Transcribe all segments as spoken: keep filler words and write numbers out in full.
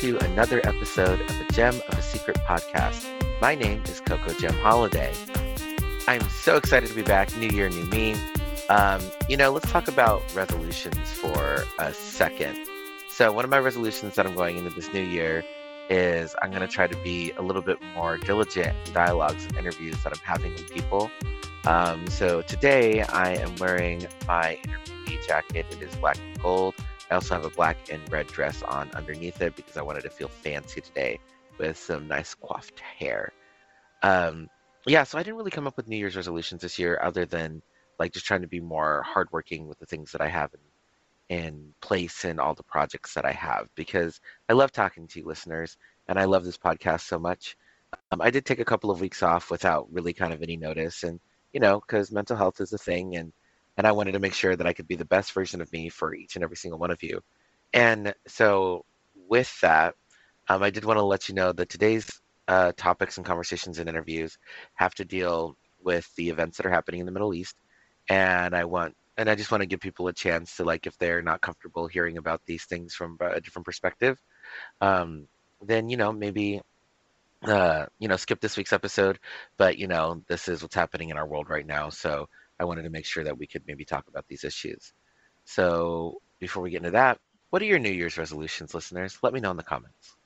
to another episode of the Gem of a Secret podcast. My name is Coco Gem Holiday. I'm so excited to be back. New year, new me. Um, you know, let's talk about resolutions for a second. So one of my resolutions that I'm going into this new year is I'm going to try to be a little bit more diligent in dialogues and interviews that I'm having with people. Um, so today I am wearing my interviewee jacket. It is black and gold. I also have a black and red dress on underneath it because I wanted to feel fancy today with some nice coiffed hair. Um, yeah, so I didn't really come up with New Year's resolutions this year other than like just trying to be more hardworking with the things that I have in, in place and all the projects that I have, because I love talking to you listeners and I love this podcast so much. Um, I did take a couple of weeks off without really kind of any notice, and you know, because mental health is a thing, and and I wanted to make sure that I could be the best version of me for each and every single one of you. And so with that, um, I did want to let you know that today's uh, topics and conversations and interviews have to deal with the events that are happening in the Middle East. And I want, and I just want to give people a chance to, like, if they're not comfortable hearing about these things from a different perspective, um, then, you know, maybe uh, you know, skip this week's episode, but you know, this is what's happening in our world right now. So I wanted to make sure that we could maybe talk about these issues. So before we get into that, what are your New Year's resolutions, listeners? Let me know in the comments.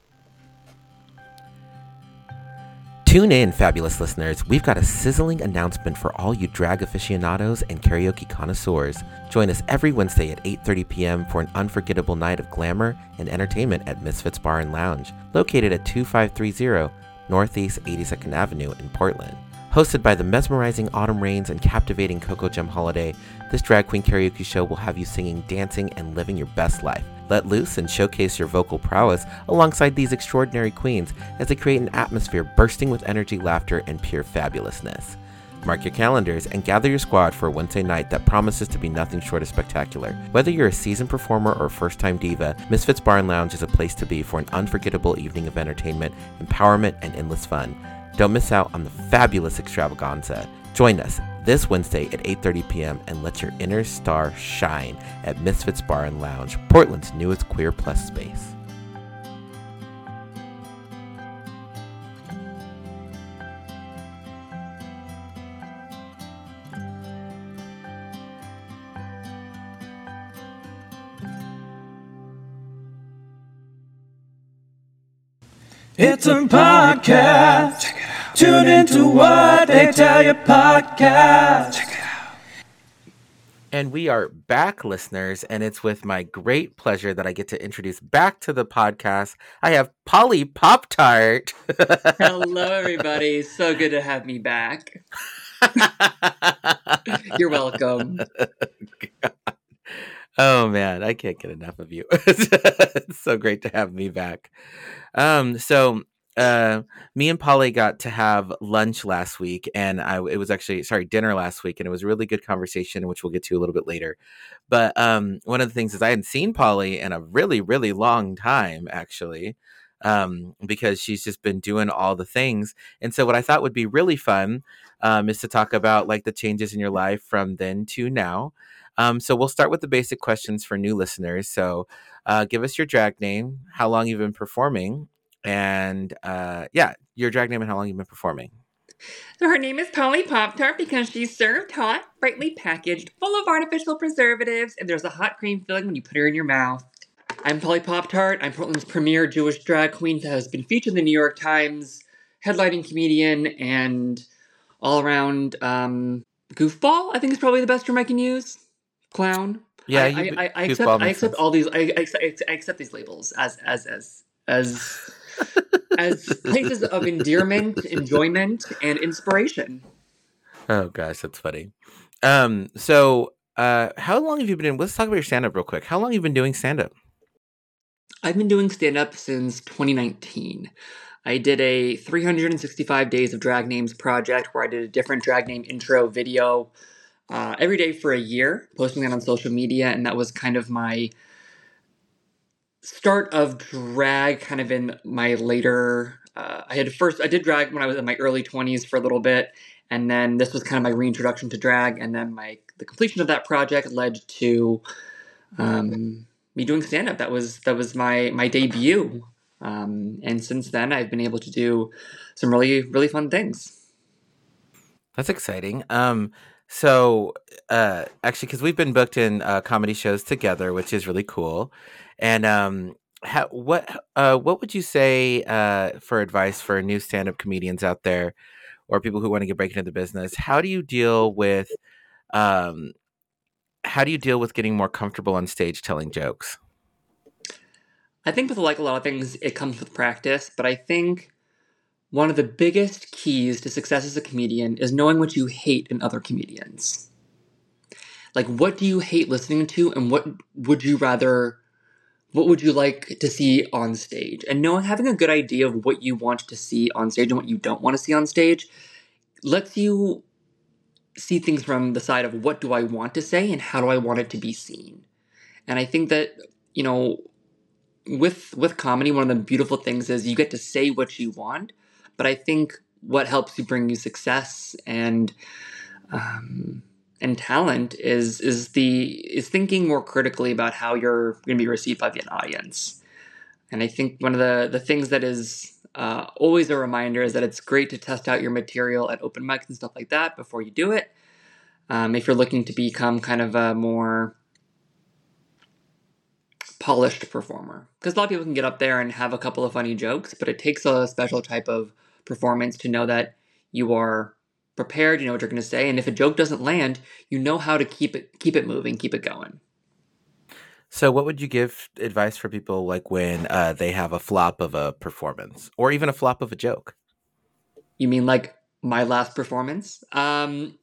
Tune in, fabulous listeners. We've got a sizzling announcement for all you drag aficionados and karaoke connoisseurs. Join us every Wednesday at eight thirty p.m. for an unforgettable night of glamour and entertainment at Misfits Bar and Lounge, located at two five three zero Northeast eighty-second Avenue in Portland. Hosted by the mesmerizing Autumn Rains and captivating Coco Gem Holiday, this drag queen karaoke show will have you singing, dancing, and living your best life. Let loose and showcase your vocal prowess alongside these extraordinary queens as they create an atmosphere bursting with energy, laughter, and pure fabulousness. Mark your calendars and gather your squad for a Wednesday night that promises to be nothing short of spectacular. Whether you're a seasoned performer or a first-time diva, Misfits Bar and Lounge is a place to be for an unforgettable evening of entertainment, empowerment, and endless fun. Don't miss out on the fabulous extravaganza. Join us this Wednesday at eight thirty p.m. and let your inner star shine at Misfits Bar and Lounge, Portland's newest queer plus space. It's a podcast. Check it out. Tune into what they tell you podcast. Check it out. And we are back, listeners, and it's with my great pleasure that I get to introduce back to the podcast. I have Polly Pop-Tart. Hello, everybody. So good to have me back. You're welcome. God. Oh, man, I can't get enough of you. It's so great to have me back. Um, so uh, me and Polly got to have lunch last week, and I it was actually, sorry, dinner last week, and it was a really good conversation, which we'll get to a little bit later. But um, one of the things is I hadn't seen Polly in a really, really long time, actually, um, because she's just been doing all the things. And so what I thought would be really fun um, is to talk about like the changes in your life from then to now. Um, so we'll start with the basic questions for new listeners. So uh, give us your drag name, how long you've been performing, and uh, yeah, your drag name and how long you've been performing. So her name is Polly Pop-Tart because she's served hot, brightly packaged, full of artificial preservatives, and there's a hot cream filling when you put her in your mouth. I'm Polly Pop-Tart. I'm Portland's premier Jewish drag queen that has been featured in the New York Times, headlining comedian, and all-around um, goofball, I think is probably the best term I can use. Clown. Yeah, I, you, I, I, I accept. I accept all these. I, I, accept, I accept these labels as as as as as places of endearment, enjoyment, and inspiration. Oh gosh, that's funny. Um, so uh, how long have you been in? Let's talk about your stand-up real quick. How long have you been doing stand-up? I've been doing stand-up since twenty nineteen. I did a three hundred sixty-five Days of Drag Names project where I did a different drag name intro video. Uh, every day for a year, posting that on social media, and that was kind of my start of drag, kind of in my later. Uh, I had first I did drag when I was in my early twenties for a little bit, and then this was kind of my reintroduction to drag, and then my the completion of that project led to um, me doing stand up. That was that was my my debut. Um, and since then, I've been able to do some really, really fun things. That's exciting. Um, so uh, actually, because we've been booked in uh, comedy shows together, which is really cool. And um, how, what uh, what would you say uh, for advice for new stand-up comedians out there, or people who want to get break into the business? How do you deal with um, how do you deal with getting more comfortable on stage telling jokes? I think with like a lot of things, it comes with practice, but I think one of the biggest keys to success as a comedian is knowing what you hate in other comedians. Like, what do you hate listening to, and what would you rather, what would you like to see on stage? And knowing, having a good idea of what you want to see on stage and what you don't want to see on stage lets you see things from the side of what do I want to say and how do I want it to be seen. And I think that, you know, with with comedy, one of the beautiful things is you get to say what you want, but I think what helps you bring you success and um, and talent is is the is thinking more critically about how you're going to be received by the audience. And I think one of the the things that is uh, always a reminder is that it's great to test out your material at open mics and stuff like that before you do it. Um, if you're looking to become kind of a more polished performer, because a lot of people can get up there and have a couple of funny jokes, but it takes a special type of performance to know that you are prepared, you know what you're going to say, and if a joke doesn't land, you know how to keep it keep it moving, keep it going. So what would you give advice for people like when uh, they have a flop of a performance or even a flop of a joke? You mean like my last performance? Um,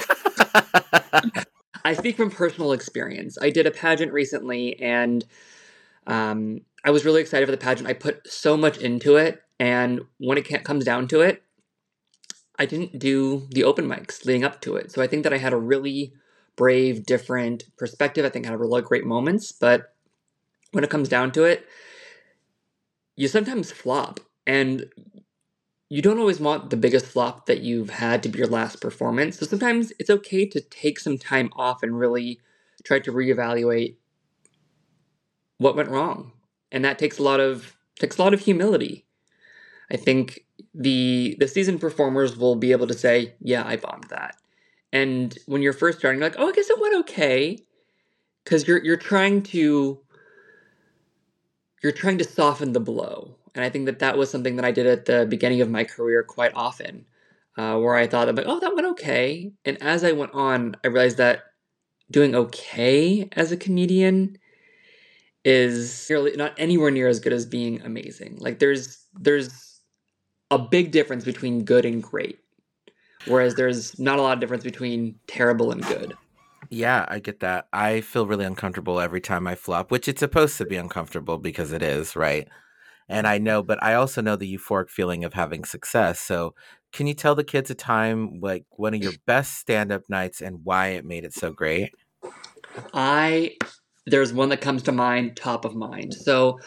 I speak from personal experience. I did a pageant recently, and um, I was really excited for the pageant. I put so much into it, and when it can't, comes down to it, I didn't do the open mics leading up to it. So I think that I had a really brave, different perspective. I think I had a lot of great moments, but when it comes down to it, you sometimes flop, and you don't always want the biggest flop that you've had to be your last performance. So sometimes it's okay to take some time off and really try to reevaluate what went wrong. And that takes a lot of takes a lot of humility. I think the the seasoned performers will be able to say, yeah, I bombed that. And when you're first starting, you're like, oh, I guess it went okay. Because you're you're trying to you're trying to soften the blow. And I think that that was something that I did at the beginning of my career quite often, uh, where I thought, I'm like, oh, that went okay. And as I went on, I realized that doing okay as a comedian is really not anywhere near as good as being amazing. Like there's there's a big difference between good and great, whereas there's not a lot of difference between terrible and good. Yeah, I get that. I feel really uncomfortable every time I flop, which it's supposed to be uncomfortable because it is, right? And I know, but I also know the euphoric feeling of having success. So can you tell the kids a time, like one of your best stand-up nights and why it made it so great? I, there's one that comes to mind, top of mind. So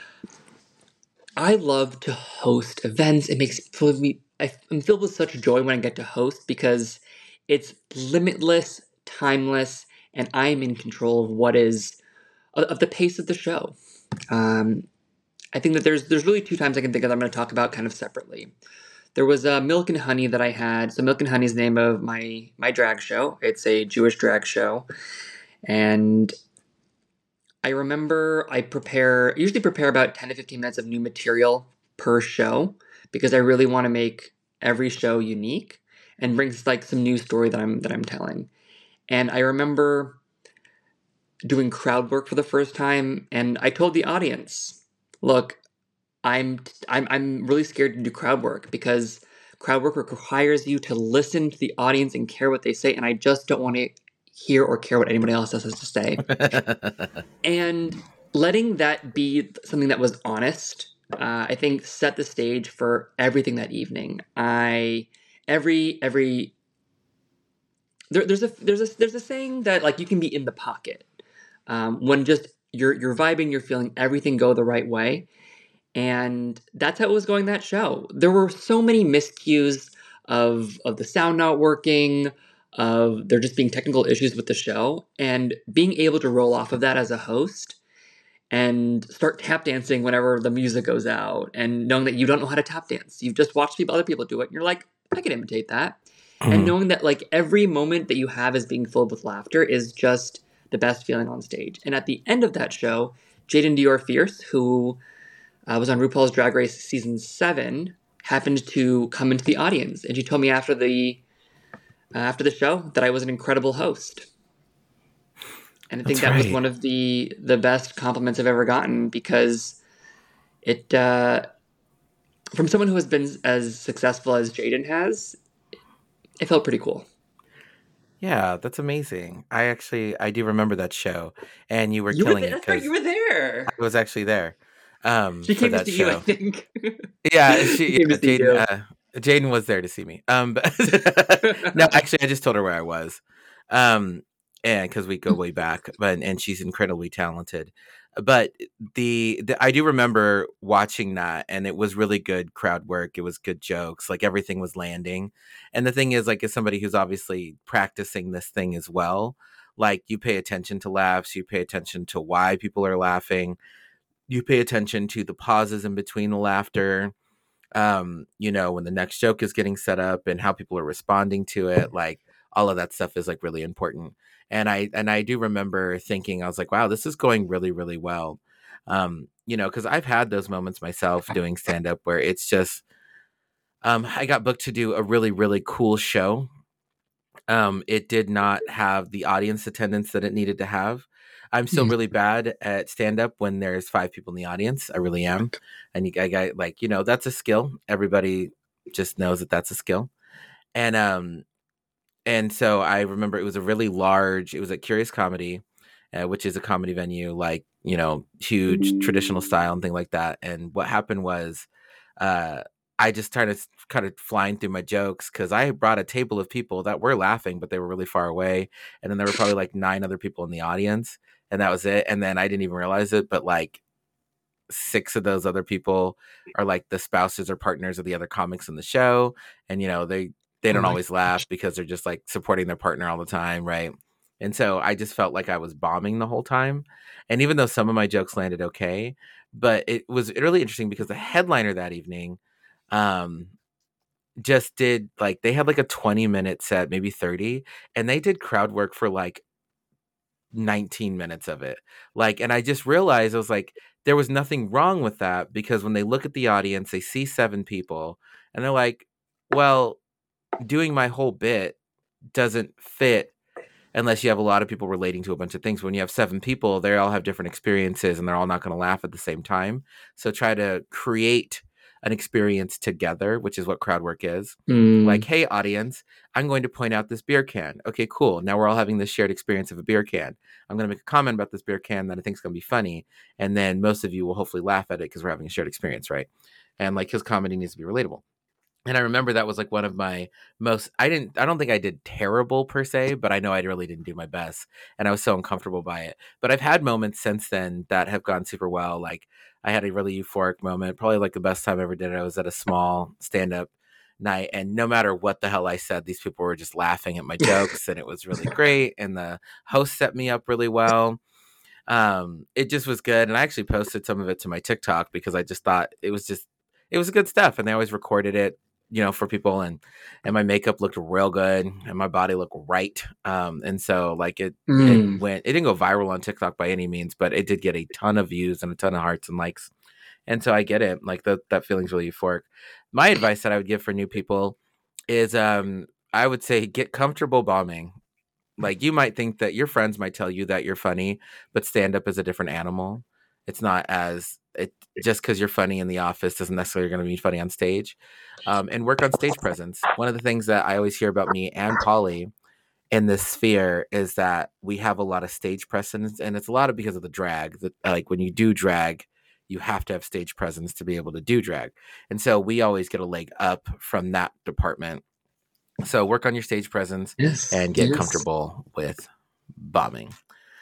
I love to host events. It makes me, I'm filled with such joy when I get to host because it's limitless, timeless, and I'm in control of what is, of the pace of the show. Um, I think that there's there's really two times I can think of that I'm going to talk about kind of separately. There was a uh, Milk and Honey that I had. So Milk and Honey is the name of my my drag show. It's a Jewish drag show. And I remember I prepare, usually prepare about ten to fifteen minutes of new material per show because I really want to make every show unique and brings like some new story that I'm that I'm telling. And I remember doing crowd work for the first time, and I told the audience, look, I'm I'm I'm really scared to do crowd work because crowd work requires you to listen to the audience and care what they say, and I just don't want to hear or care what anybody else has to say. And letting that be something that was honest, uh, I think set the stage for everything that evening. I every every there, there's a there's a there's a saying that like you can be in the pocket um, when just you're you're vibing, you're feeling everything go the right way. And that's how it was going that show. There were so many miscues of of the sound not working, of there just being technical issues with the show, and being able to roll off of that as a host and start tap dancing whenever the music goes out, and knowing that you don't know how to tap dance. You've just watched people, other people do it, and you're like, I can imitate that. Mm-hmm. And knowing that like every moment that you have is being filled with laughter is just the best feeling on stage. And at the end of that show, Jaden Dior Fierce, who uh, was on RuPaul's Drag Race season seven, happened to come into the audience, and she told me after the uh, after the show that I was an incredible host. And I think That's that was right. one of the the best compliments I've ever gotten, because it uh, from someone who has been as successful as Jaden has, it felt pretty cool. Yeah, that's amazing. I actually I do remember that show, and you were You were killing there. it That's right. because You were there. I was actually there um, She for came to that see you, I show. think. Yeah, she She came yeah, to see Jaden you. uh, Jaden was there to see me. Um, but no, actually, I just told her where I was, um, and because we go way back, but and she's incredibly talented. But the, the I do remember watching that, and it was really good crowd work. It was good jokes, like everything was landing. And the thing is, like, as somebody who's obviously practicing this thing as well, like you pay attention to laughs, you pay attention to why people are laughing, you pay attention to the pauses in between the laughter. Um, you know, when the next joke is getting set up and how people are responding to it, like all of that stuff is like really important. And I and I do remember thinking, I was like, wow, this is going really, really well. Um, you know, because I've had those moments myself doing stand-up where it's just um I got booked to do a really, really cool show. Um, it did not have the audience attendance that it needed to have. I'm still really bad at stand up when there's five people in the audience. I really am. And you, I got like, you know, that's a skill. Everybody just knows that that's a skill. And, um, and so I remember it was a really large, it was at Curious Comedy, uh, which is a comedy venue, like, you know, huge traditional style and thing like that. And what happened was, uh, I just started kind of flying through my jokes because I brought a table of people that were laughing, but they were really far away. And then there were probably like nine other people in the audience, and that was it. And then I didn't even realize it, but like six of those other people are like the spouses or partners of the other comics in the show. And, you know, they, they don't my always laugh because they're just like supporting their partner all the time. Right. And so I just felt like I was bombing the whole time. And even though some of my jokes landed okay, but it was really interesting because the headliner that evening, um, just did like, they had like a twenty minute set, maybe thirty, and they did crowd work for like nineteen minutes of it. Like, and I just realized I was like, there was nothing wrong with that, because when they look at the audience, they see seven people and they're like, well, doing my whole bit doesn't fit unless you have a lot of people relating to a bunch of things. When you have seven people, they all have different experiences and they're all not going to laugh at the same time. So try to create an experience together, which is what crowd work is. Mm. Like, hey, audience, I'm going to point out this beer can. Okay, cool. Now we're all having this shared experience of a beer can. I'm going to make a comment about this beer can that I think is going to be funny. And then most of you will hopefully laugh at it because we're having a shared experience, right? And like, his comedy needs to be relatable. And I remember that was like one of my most, I didn't, I don't think I did terrible per se, but I know I really didn't do my best. And I was so uncomfortable by it. But I've had moments since then that have gone super well. Like, I had a really euphoric moment, probably like the best time I ever did it. I was at a small stand-up night, and no matter what the hell I said, these people were just laughing at my jokes, and it was really great. And the host set me up really well. Um, it just was good. And I actually posted some of it to my TikTok because I just thought it was just, it was good stuff. And they always recorded it, you know, for people, and, and my makeup looked real good and my body looked right. Um, and so like it, Mm. it went, it didn't go viral on TikTok by any means, but it did get a ton of views and a ton of hearts and likes. And so I get it. Like that, that feeling's really euphoric. My advice that I would give for new people is, um, I would say get comfortable bombing. Like, you might think that your friends might tell you that you're funny, but stand up is a different animal. It's not as it just because you're funny in the office doesn't necessarily going to be funny on stage. Um, and work on stage presence. One of the things that I always hear about me and Polly in this sphere is that we have a lot of stage presence, and it's a lot of because of the drag. That like when you do drag, you have to have stage presence to be able to do drag, and so we always get a leg up from that department. So work on your stage presence Yes. and get yes. comfortable with bombing.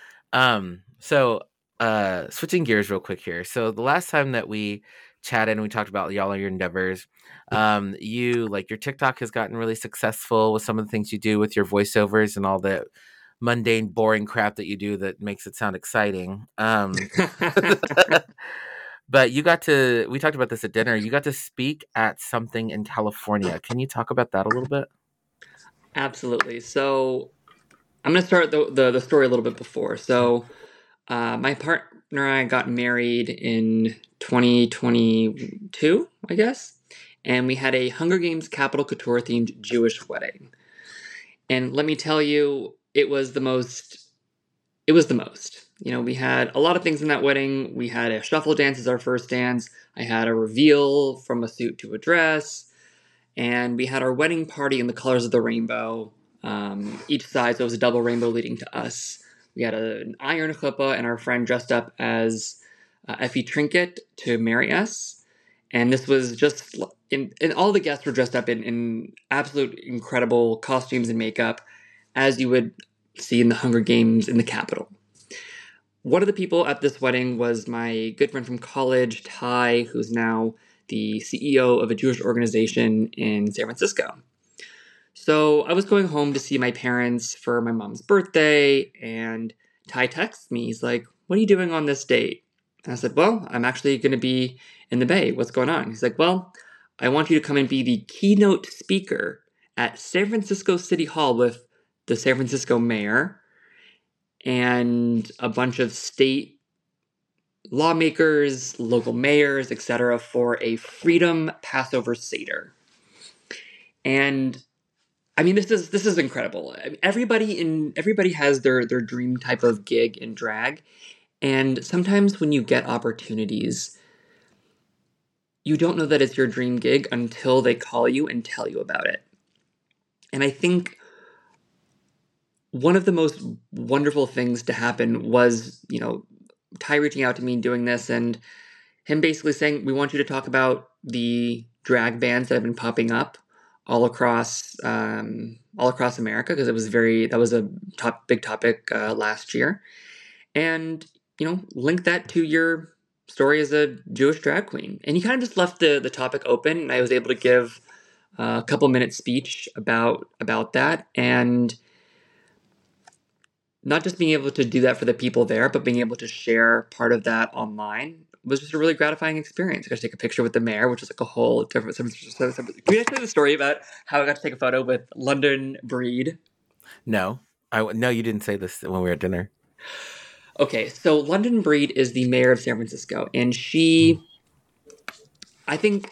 Um, so uh, switching gears real quick here. So the last time that we chatted and we talked about y'all your endeavors, um, you like your TikTok has gotten really successful with some of the things you do with your voiceovers and all the mundane, boring crap that you do that makes it sound exciting. Um, but you got to, we talked about this at dinner, you got to speak at something in California. Can you talk about that a little bit? Absolutely. So I'm going to start the, the, the story a little bit before. So uh, my partner and I got married in twenty twenty-two, I guess. And we had a Hunger Games Capital Couture themed Jewish wedding. And let me tell you, it was the most, it was the most. You know, we had a lot of things in that wedding. We had a shuffle dance as our first dance. I had a reveal from a suit to a dress. And we had our wedding party in the colors of the rainbow, um, each side, so it was a double rainbow leading to us. We had a, an iron chuppah, and our friend dressed up as uh, Effie Trinket to marry us. And this was just, in, and all the guests were dressed up in, in absolute incredible costumes and makeup, as you would see in the Hunger Games in the Capitol. One of the people at this wedding was my good friend from college, Ty, who's now the C E O of a Jewish organization in San Francisco. So I was going home to see my parents for my mom's birthday, and Ty texts me. He's like, "What are you doing on this date?" And I said, "Well, I'm actually going to be in the Bay. What's going on?" He's like, "Well, I want you to come and be the keynote speaker at San Francisco City Hall with the San Francisco mayor and a bunch of state lawmakers, local mayors, et cetera, for a Freedom Passover Seder." And I mean, this is this is incredible. I mean, everybody in everybody has their their dream type of gig in drag, and sometimes when you get opportunities, you don't know that it's your dream gig until they call you and tell you about it. And I think one of the most wonderful things to happen was, you know, Ty reaching out to me and doing this, and him basically saying, "We want you to talk about the drag bands that have been popping up all across um, all across America," because it was very that was a top big topic uh, last year, and you know, link that to your story as a Jewish drag queen. And he kind of just left the the topic open, and I was able to give a couple minute speech about about that, and not just being able to do that for the people there, but being able to share part of that online was just a really gratifying experience. I got to take a picture with the mayor, which is like a whole different. Can you tell me the story about how I got to take a photo with London Breed? No, I no, you didn't say this when we were at dinner. Okay, so London Breed is the mayor of San Francisco, and she, I think,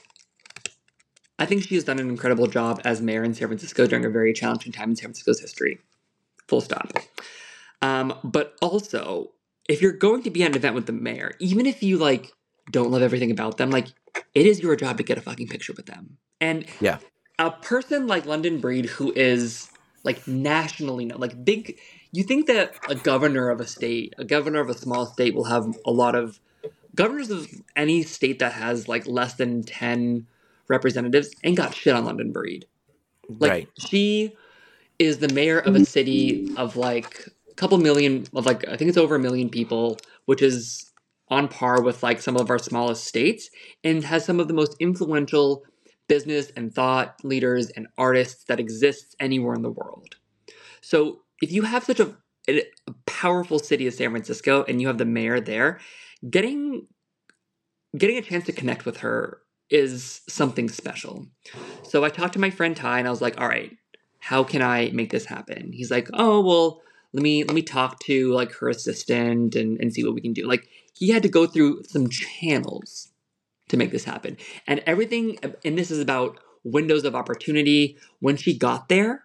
I think she has done an incredible job as mayor in San Francisco during a very challenging time in San Francisco's history. Full stop. Um, but also, if you're going to be at an event with the mayor, even if you like don't love everything about them, like it is your job to get a fucking picture with them. And yeah, a person like London Breed, who is like nationally known, like big, you think that a governor of a state, a governor of a small state will have a lot of governors of any state that has like less than ten representatives ain't got shit on London Breed. Like right. She is the mayor of a city of like couple million of like I think it's over a million people, which is on par with like some of our smallest states, and has some of the most influential business and thought leaders and artists that exists anywhere in the world. So if you have such a, a powerful city as San Francisco and you have the mayor there, getting getting a chance to connect with her is something special. So I talked to my friend Ty and I was like, all right, how can I make this happen? He's like, oh, well, let me let me talk to like her assistant and, and see what we can do. Like he had to go through some channels to make this happen. And everything, and this is about windows of opportunity. When she got there,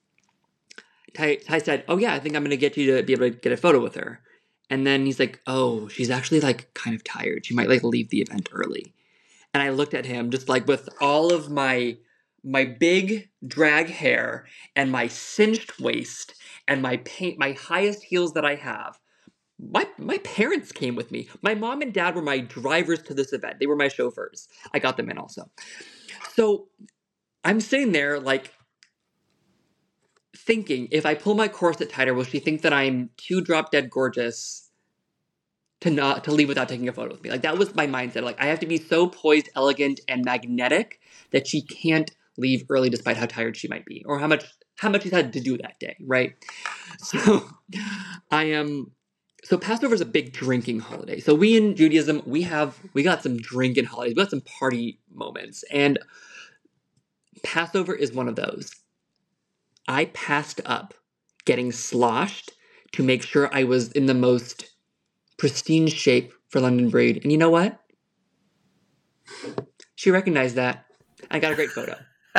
Ty, Ty said, oh yeah, I think I'm going to get you to be able to get a photo with her. And then he's like, oh, she's actually like kind of tired. She might like leave the event early. And I looked at him just like with all of my my big drag hair and my cinched waist and my paint, my highest heels that I have. My my parents came with me. My mom and dad were my drivers to this event. They were my chauffeurs. I got them in also. So I'm sitting there like thinking, if I pull my corset tighter, will she think that I'm too drop dead gorgeous to not to leave without taking a photo with me? Like that was my mindset. Like I have to be so poised, elegant, and magnetic that she can't leave early despite how tired she might be or how much how much he's had to do that day, right? So I am, um, so Passover is a big drinking holiday. So we in Judaism, we have, we got some drinking holidays, we got some party moments, and Passover is one of those. I passed up getting sloshed to make sure I was in the most pristine shape for London Breed. And you know what? She recognized that. I got a great photo.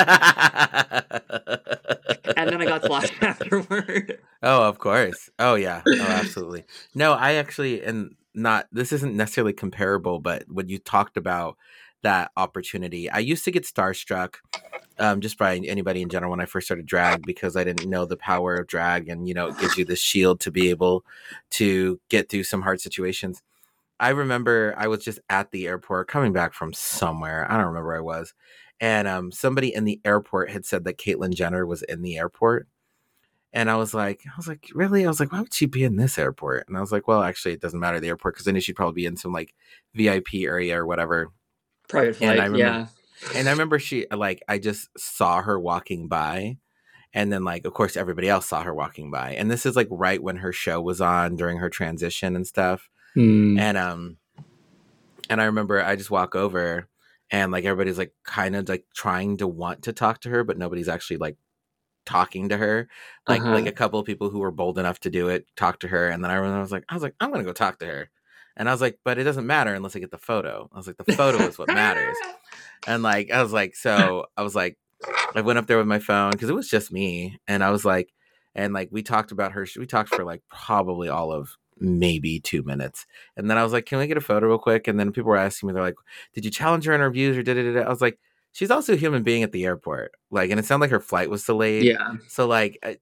And then I got sloshed afterward. Oh, of course. Oh, yeah. Oh, absolutely. No, I actually, and not, this isn't necessarily comparable, but when you talked about that opportunity, I used to get starstruck um, just by anybody in general when I first started drag, because I didn't know the power of drag, and, you know, it gives you this shield to be able to get through some hard situations. I remember I was just at the airport coming back from somewhere. I don't remember where I was. And um, somebody in the airport had said that Caitlyn Jenner was in the airport. And I was like, I was like, really? I was like, why would she be in this airport? And I was like, well, actually, it doesn't matter the airport, because I knew she'd probably be in some like V I P area or whatever. Private flight, and I remember, yeah. And I remember she, like, I just saw her walking by. And then, like, of course, everybody else saw her walking by. And this is like right when her show was on during her transition and stuff. Mm. And um, and I remember I just walk over, and like everybody's like kind of like trying to want to talk to her, but nobody's actually like talking to her. Like Uh-huh. like a couple of people who were bold enough to do it talk to her, and then I remember I was like, I was like, I'm gonna go talk to her, and I was like, but it doesn't matter unless I get the photo. I was like, the photo is what matters. And like I was like, so I was like, I went up there with my phone because it was just me, and I was like, and like we talked about her. We talked for like probably all of maybe two minutes. And then I was like, can we get a photo real quick? And then people were asking me, they're like, did you challenge her in her views or did it? I was like, she's also a human being at the airport. Like, and it sounded like her flight was delayed. Yeah. So like, I,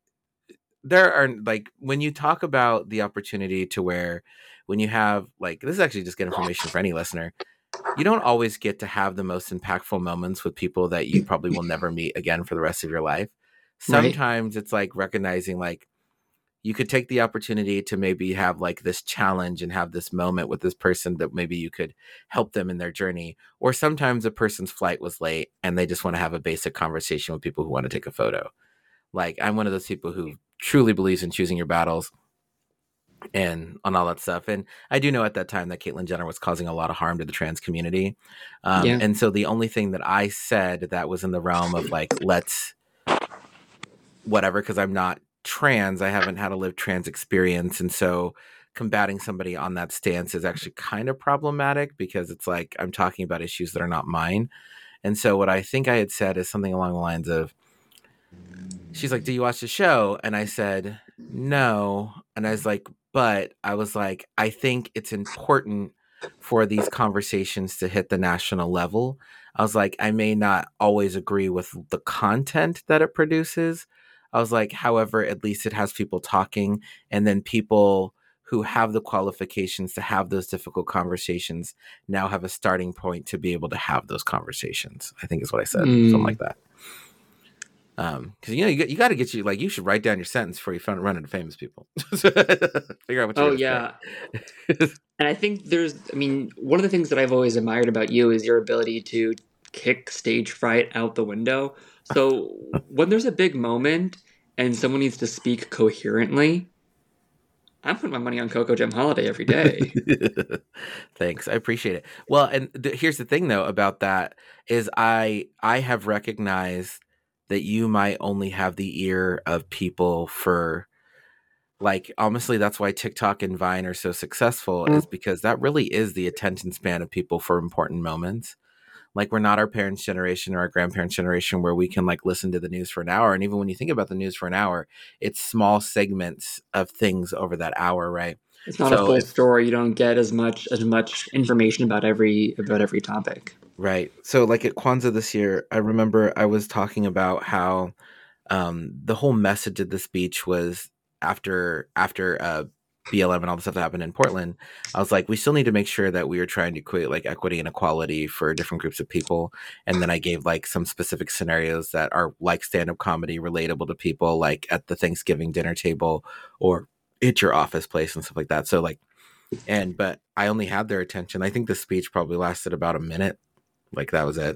there are like, when you talk about the opportunity to where, when you have like, this is actually just good information for any listener. You don't always get to have the most impactful moments with people that you probably will never meet again for the rest of your life. Sometimes right. It's like recognizing like, you could take the opportunity to maybe have like this challenge and have this moment with this person that maybe you could help them in their journey. Or sometimes a person's flight was late and they just want to have a basic conversation with people who want to take a photo. Like I'm one of those people who truly believes in choosing your battles and on all that stuff. And I do know at that time that Caitlyn Jenner was causing a lot of harm to the trans community. Um, yeah. And so the only thing that I said that was in the realm of like, let's whatever, because I'm not trans, I haven't had a lived trans experience, and so combating somebody on that stance is actually kind of problematic because it's like I'm talking about issues that are not mine. And so what I think I had said is something along the lines of, she's like, do you watch the show? And I said no, and I was like, but I was like, I think it's important for these conversations to hit the national level. I was like, I may not always agree with the content that it produces. I was like, however, at least it has people talking, and then people who have the qualifications to have those difficult conversations now have a starting point to be able to have those conversations, I think is what I said, mm. something like that. Um, because you know you, you got to get you like you should write down your sentence before you run into famous people. Figure out what. Oh yeah, and I think there's. I mean, one of the things that I've always admired about you is your ability to kick stage fright out the window. So when there's a big moment and someone needs to speak coherently, I'm putting my money on Coco Gem Holiday every day. Thanks. I appreciate it. Well, and th- here's the thing though about that is I I have recognized that you might only have the ear of people for like, honestly, that's why TikTok and Vine are so successful mm. is because that really is the attention span of people for important moments. Like we're not our parents' generation or our grandparents' generation where we can like listen to the news for an hour. And even when you think about the news for an hour, it's small segments of things over that hour, right? It's not so a full story. You don't get as much as much information about every about every topic. Right. So like at Kwanzaa this year, I remember I was talking about how um, the whole message of the speech was after after uh, B L M and all the stuff that happened in Portland, I was like, we still need to make sure that we are trying to create like equity and equality for different groups of people. And then I gave like some specific scenarios that are like stand-up comedy relatable to people, like at the Thanksgiving dinner table or at your office place and stuff like that. So like, and, but I only had their attention. I think the speech probably lasted about a minute. Like that was it.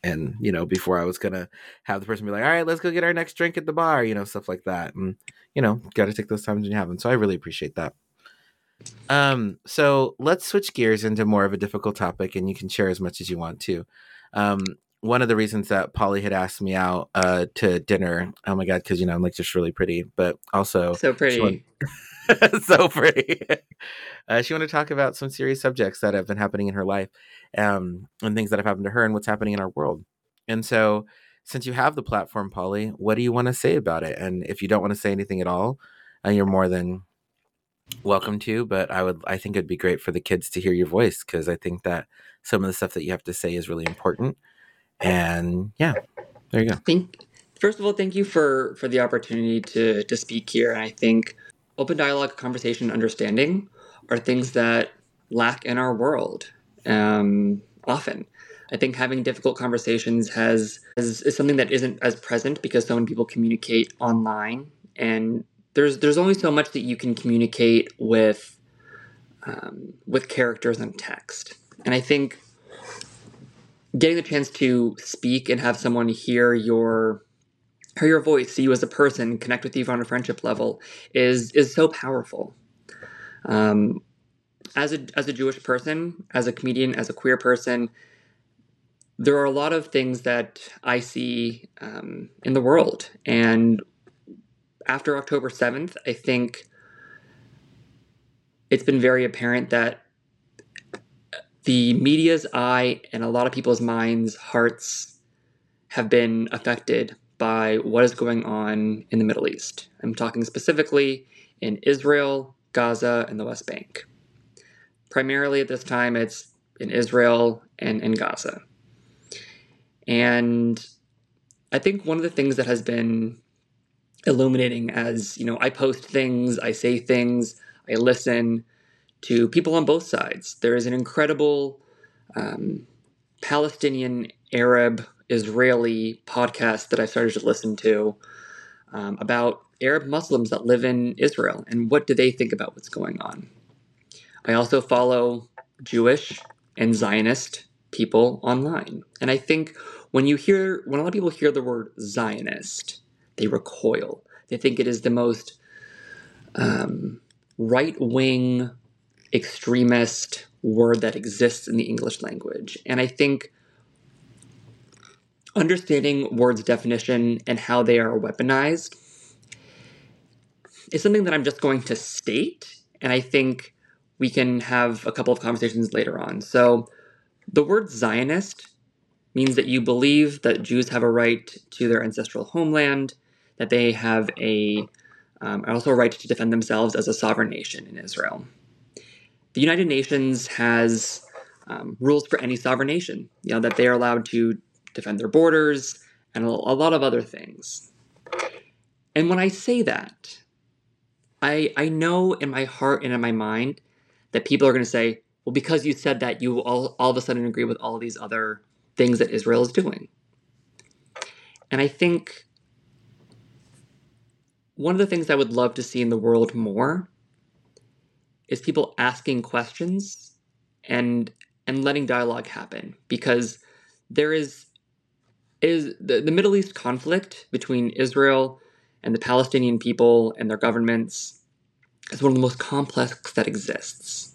And, you know, before I was going to have the person be like, all right, let's go get our next drink at the bar, you know, stuff like that. And, you know, got to take those times when you have them. So I really appreciate that. Um, so let's switch gears into more of a difficult topic, and you can share as much as you want to. Um, one of the reasons that Polly had asked me out uh, to dinner, oh my God, because, you know, I'm like just really pretty, but also So pretty. Went, so pretty. uh, she wanted to talk about some serious subjects that have been happening in her life, um, and things that have happened to her and what's happening in our world. And so since you have the platform, Polly, what do you want to say about it? And if you don't want to say anything at all, uh, you're more than welcome to, but I would, I think it'd be great for the kids to hear your voice, because I think that some of the stuff that you have to say is really important. And yeah, there you go. Thank, first of all, thank you for, for the opportunity to, to speak here. And I think open dialogue, conversation, understanding are things that lack in our world um, often. I think having difficult conversations has, has is something that isn't as present because so many people communicate online, and there's there's only so much that you can communicate with um, with characters and text. And I think getting the chance to speak and have someone hear your hear your voice, see you as a person, connect with you on a friendship level is is so powerful. Um, as a as a Jewish person, as a comedian, as a queer person, there are a lot of things that I see um, in the world. And after October seventh, I think it's been very apparent that the media's eye and a lot of people's minds, hearts have been affected by what is going on in the Middle East. I'm talking specifically in Israel, Gaza, and the West Bank. Primarily at this time, it's in Israel and in Gaza. And I think one of the things that has been illuminating as, you know, I post things, I say things, I listen to people on both sides. There is an incredible um, Palestinian, Arab, Israeli podcast that I've started to listen to um, about Arab Muslims that live in Israel and what do they think about what's going on. I also follow Jewish and Zionist people online. And I think when you hear, when a lot of people hear the word Zionist, they recoil. They think it is the most um, right-wing, extremist word that exists in the English language. And I think understanding words' definition and how they are weaponized is something that I'm just going to state, and I think we can have a couple of conversations later on. So the word Zionist means that you believe that Jews have a right to their ancestral homeland, that they have a um, also a right to defend themselves as a sovereign nation in Israel. The United Nations has um, rules for any sovereign nation, you know, that they are allowed to defend their borders and a, a lot of other things. And when I say that, I I know in my heart and in my mind that people are going to say, well, because you said that, you all, all of a sudden agree with all these other things that Israel is doing. And I think one of the things I would love to see in the world more is people asking questions and and letting dialogue happen, because there is is the, the Middle East conflict between Israel and the Palestinian people and their governments is one of the most complex that exists.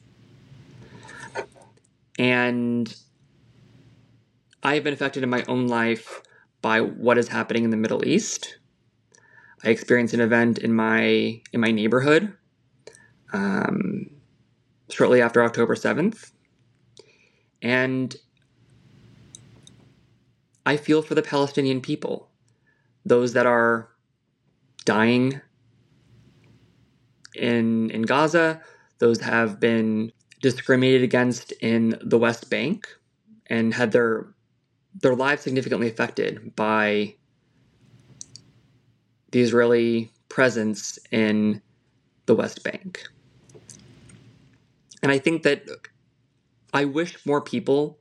And I have been affected in my own life by what is happening in the Middle East. I experienced an event in my in my neighborhood um, shortly after October seventh, and I feel for the Palestinian people, those that are dying in in Gaza, those that have been discriminated against in the West Bank and had their their lives significantly affected by the Israeli presence in the West Bank. And I think that I wish more people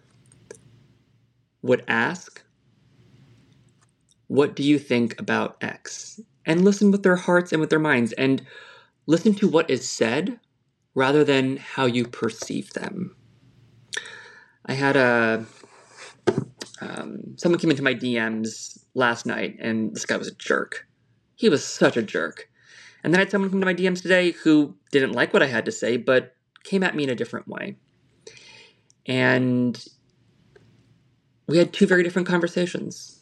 would ask, what do you think about X? And listen with their hearts and with their minds, and listen to what is said rather than how you perceive them. I had a Um, someone came into my D Ms last night, and this guy was a jerk. He was such a jerk. And then I had someone come to my D Ms today who didn't like what I had to say, but came at me in a different way. And we had two very different conversations.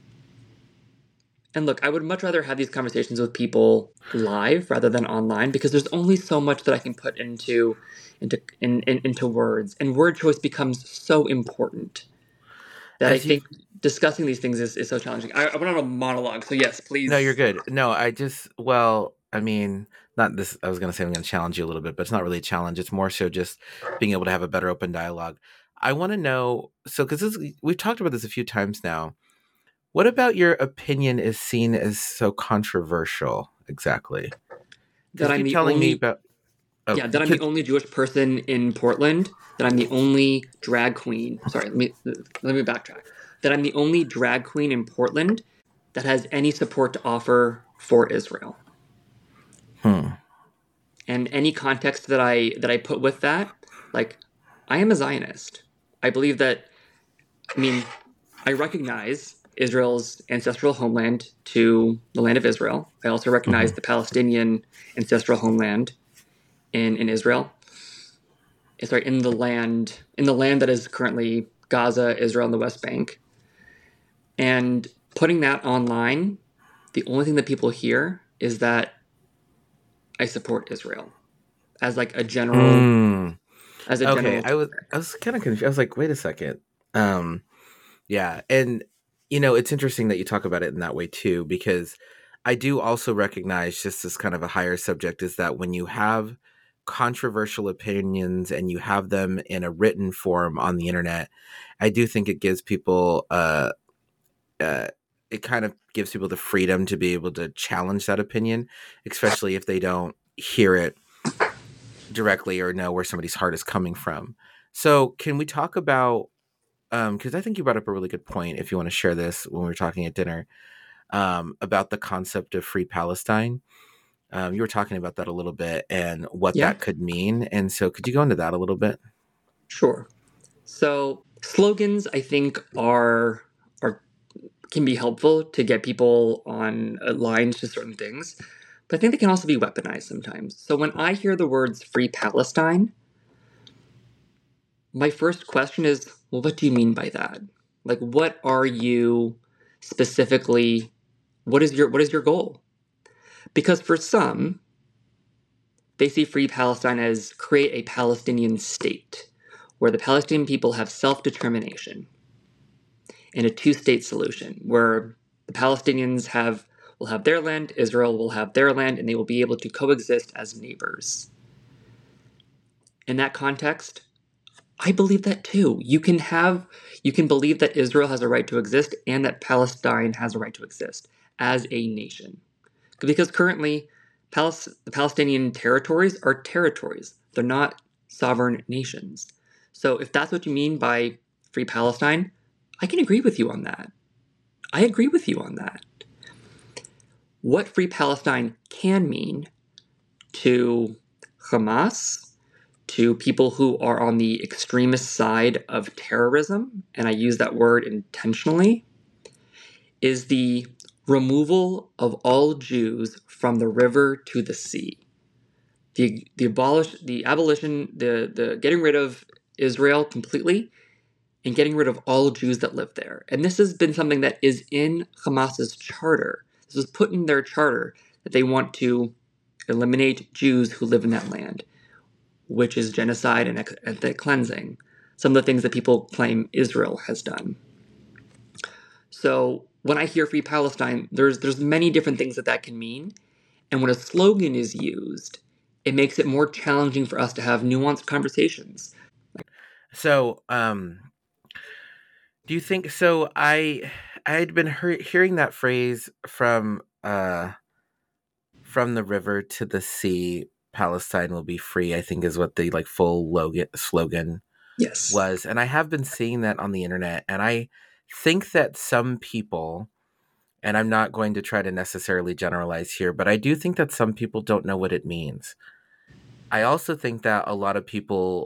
And look, I would much rather have these conversations with people live rather than online, because there's only so much that I can put into into in, in, into words, and word choice becomes so important that As I think discussing these things is, is so challenging. I, I went on a monologue, so yes, please. No, you're good. No, I just well, I mean, not this. I was going to say I'm going to challenge you a little bit, but it's not really a challenge. It's more so just being able to have a better open dialogue. I want to know, so because we've talked about this a few times now. What about your opinion is seen as so controversial? Exactly. That I'm the telling only, me about. Oh, yeah, that I'm could, the only Jewish person in Portland. That I'm the only drag queen. Sorry, let me let me backtrack. That I'm the only drag queen in Portland that has any support to offer for Israel. Hmm. And any context that I that I put with that, like, I am a Zionist. I believe that. I mean, I recognize Israel's ancestral homeland to the land of Israel. I also recognize mm-hmm. the Palestinian ancestral homeland in, in Israel. Sorry, in the land in the land that is currently Gaza, Israel, and the West Bank. And putting that online, the only thing that people hear is that I support Israel as like a general. Mm. As a okay, general. I was I was kind of confused. I was like, wait a second. Um, yeah, and. You know, it's interesting that you talk about it in that way, too, because I do also recognize, just as kind of a higher subject, is that when you have controversial opinions and you have them in a written form on the internet, I do think it gives people, uh, uh, it kind of gives people the freedom to be able to challenge that opinion, especially if they don't hear it directly or know where somebody's heart is coming from. So can we talk about because um, I think you brought up a really good point, if you want to share this when we were talking at dinner, um, about the concept of free Palestine. Um, you were talking about that a little bit and what yeah. that could mean. And so could you go into that a little bit? Sure. So slogans, I think, are are can be helpful to get people on lines to certain things. But I think they can also be weaponized sometimes. So when I hear the words free Palestine, my first question is, well, what do you mean by that? Like, what are you specifically, what is your what is your goal? Because for some, they see free Palestine as create a Palestinian state, where the Palestinian people have self-determination, and a two-state solution, where the Palestinians have will have their land, Israel will have their land, and they will be able to coexist as neighbors. In that context, I believe that too. You can have, you can believe that Israel has a right to exist and that Palestine has a right to exist as a nation. Because currently, Palis- the Palestinian territories are territories. They're not sovereign nations. So if that's what you mean by free Palestine, I can agree with you on that. I agree with you on that. What free Palestine can mean to Hamas, to people who are on the extremist side of terrorism, and I use that word intentionally, is the removal of all Jews from the river to the sea. The the abolish the abolition, the, the getting rid of Israel completely and getting rid of all Jews that live there. And this has been something that is in Hamas's charter. This was put in their charter that they want to eliminate Jews who live in that land, which is genocide and ethnic cleansing, some of the things that people claim Israel has done. So when I hear free Palestine, there's there's many different things that that can mean. And when a slogan is used, it makes it more challenging for us to have nuanced conversations. So, um, do you think, so I I had been he- hearing that phrase from uh, from the river to the sea, Palestine will be free, I think is what the like full logan, slogan yes. was. And I have been seeing that on the internet. And I think that some people, and I'm not going to try to necessarily generalize here, but I do think that some people don't know what it means. I also think that a lot of people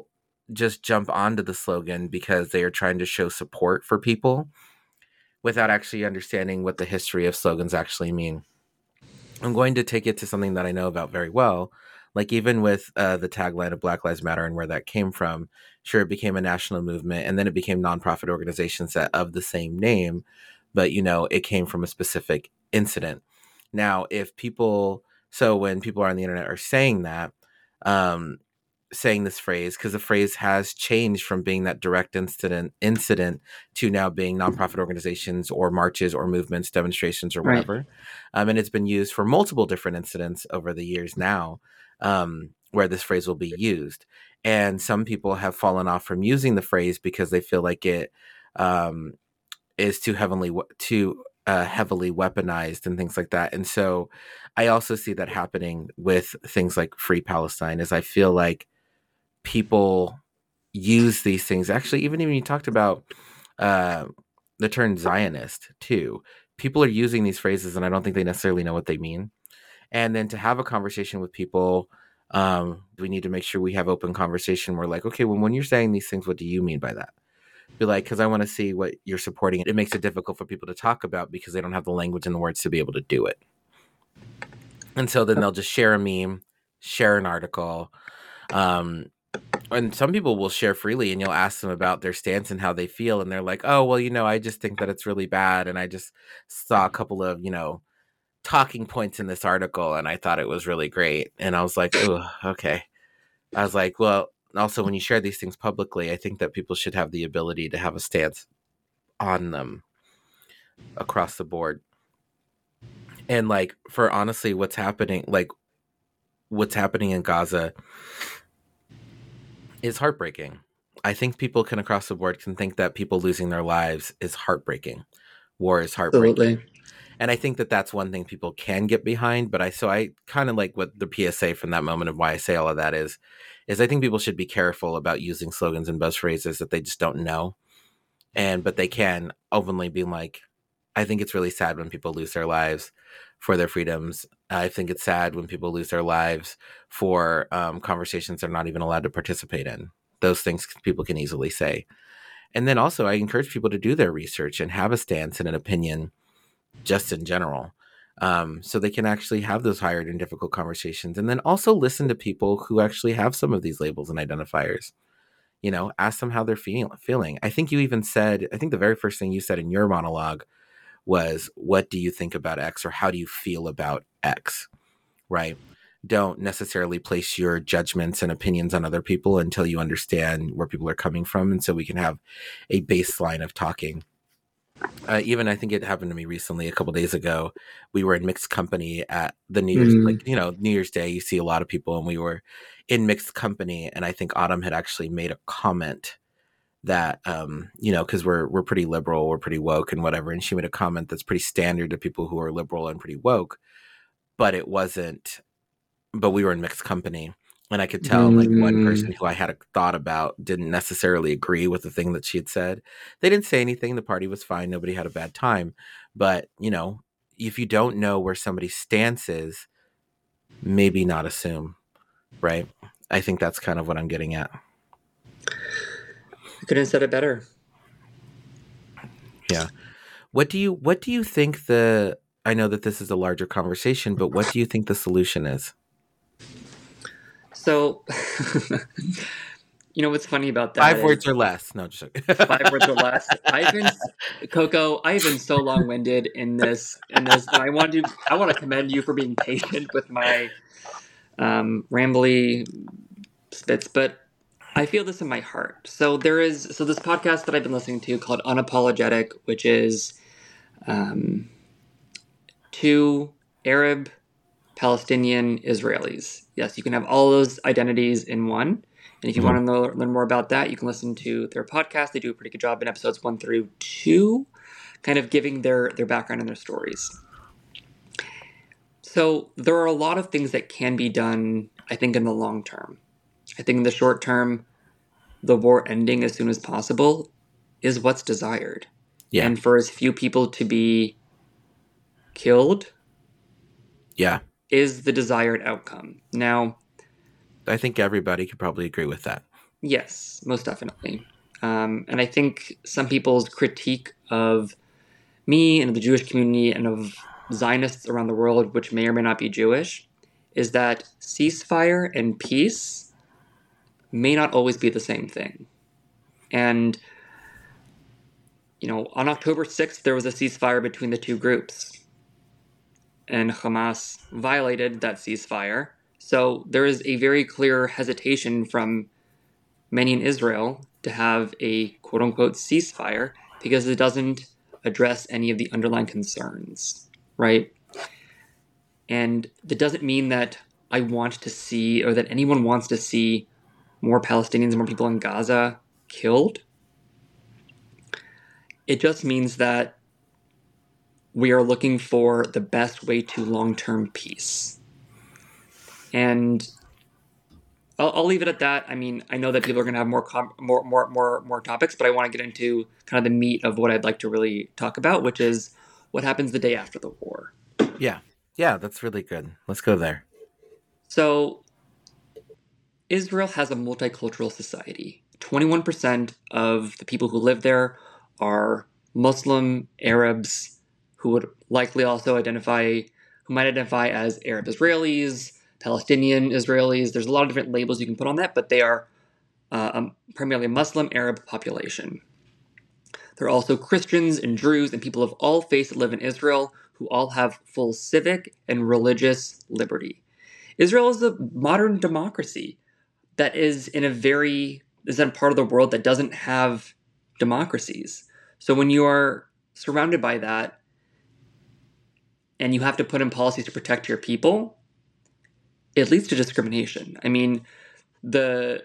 just jump onto the slogan because they are trying to show support for people without actually understanding what the history of slogans actually mean. I'm going to take it to something that I know about very well. Like even with uh, the tagline of Black Lives Matter and where that came from, sure, it became a national movement and then it became nonprofit organizations that of the same name, but you know, it came from a specific incident. Now, if people, so when people are on the internet are saying that, um, saying this phrase, because the phrase has changed from being that direct incident incident to now being nonprofit organizations or marches or movements, demonstrations or whatever. Right. Um, and it's been used for multiple different incidents over the years now, um, where this phrase will be used. And some people have fallen off from using the phrase because they feel like it um, is too heavily, too uh, heavily weaponized and things like that. And so I also see that happening with things like Free Palestine, as I feel like people use these things. Actually, even when you talked about uh, the term Zionist too, people are using these phrases and I don't think they necessarily know what they mean. And then to have a conversation with people, um, we need to make sure we have open conversation. We're like, okay, well, when you're saying these things, what do you mean by that? Be like, because I want to see what you're supporting. It makes it difficult for people to talk about because they don't have the language and the words to be able to do it. And so then they'll just share a meme, share an article, um, and some people will share freely and you'll ask them about their stance and how they feel. And they're like, oh, well, you know, I just think that it's really bad. And I just saw a couple of, you know, talking points in this article and I thought it was really great. And I was like, oh, okay. I was like, well, also when you share these things publicly, I think that people should have the ability to have a stance on them across the board. And like, for honestly, what's happening, like what's happening in Gaza is heartbreaking. I think people can across the board can think that people losing their lives is heartbreaking. War is heartbreaking. Absolutely. And I think that that's one thing people can get behind. But I, so I kind of like what the P S A from that moment of why I say all of that is, is I think people should be careful about using slogans and buzz phrases that they just don't know. And, but they can openly be like, I think it's really sad when people lose their lives for their freedoms. I think it's sad when people lose their lives for um, conversations they're not even allowed to participate in. Those things people can easily say. And then also I encourage people to do their research and have a stance and an opinion just in general. Um, so they can actually have those hard and difficult conversations. And then also listen to people who actually have some of these labels and identifiers. You know, ask them how they're feel- feeling. I think you even said, I think the very first thing you said in your monologue was, what do you think about X, or how do you feel about X, right? Don't necessarily place your judgments and opinions on other people until you understand where people are coming from. And so we can have a baseline of talking. Uh, even I think it happened to me recently, a couple days ago. We were in mixed company at the New Year's, mm. like, you know, New Year's Day, you see a lot of people, and we were in mixed company. And I think Autumn had actually made a comment that, um, you know, because we're we're pretty liberal, we're pretty woke and whatever. And she made a comment that's pretty standard to people who are liberal and pretty woke, but it wasn't, but we were in mixed company. And I could tell, mm. like, one person who I had a thought about didn't necessarily agree with the thing that she had said. They didn't say anything. The party was fine. Nobody had a bad time. But, you know, if you don't know where somebody's stance is, maybe not assume, right? I think that's kind of what I'm getting at. I couldn't have said it better. Yeah. What do you, what do you think the, I know that this is a larger conversation, but what do you think the solution is? So, you know what's funny about that? Five is, words or less. No, just five words or less. I've been, Coco, I've been so long-winded in this, in this, and I want to, I want to commend you for being patient with my um, rambly spits, but I feel this in my heart. So there is, so this podcast that I've been listening to called Unapologetic, which is um, two Arab, Palestinian, Israelis. Yes, you can have all those identities in one. And if you mm-hmm. want to know, learn more about that, you can listen to their podcast. They do a pretty good job in episodes one through two, kind of giving their, their background and their stories. So there are a lot of things that can be done, I think, in the long term. I think in the short term, the war ending as soon as possible is what's desired. Yeah. And for as few people to be killed yeah, is the desired outcome. Now, I think everybody could probably agree with that. Yes, most definitely. Um, and I think some people's critique of me and the Jewish community and of Zionists around the world, which may or may not be Jewish, is that ceasefire and peace may not always be the same thing. And, you know, on October sixth, there was a ceasefire between the two groups. And Hamas violated that ceasefire. So there is a very clear hesitation from many in Israel to have a quote-unquote ceasefire because it doesn't address any of the underlying concerns, right? And that doesn't mean that I want to see, or that anyone wants to see, more Palestinians, more people in Gaza killed. It just means that we are looking for the best way to long-term peace. And I'll, I'll leave it at that. I mean, I know that people are going to have more, com- more, more, more, more topics, but I want to get into kind of the meat of what I'd like to really talk about, which is what happens the day after the war. Yeah. Yeah, that's really good. Let's go there. So Israel has a multicultural society. twenty-one percent of the people who live there are Muslim Arabs who would likely also identify, who might identify as Arab Israelis, Palestinian Israelis. There's a lot of different labels you can put on that, but they are uh, um, primarily a Muslim Arab population. There are also Christians and Druze and people of all faiths that live in Israel who all have full civic and religious liberty. Israel is a modern democracy that is in a very, is in a part of the world that doesn't have democracies. So when you are surrounded by that and you have to put in policies to protect your people, it leads to discrimination. I mean, the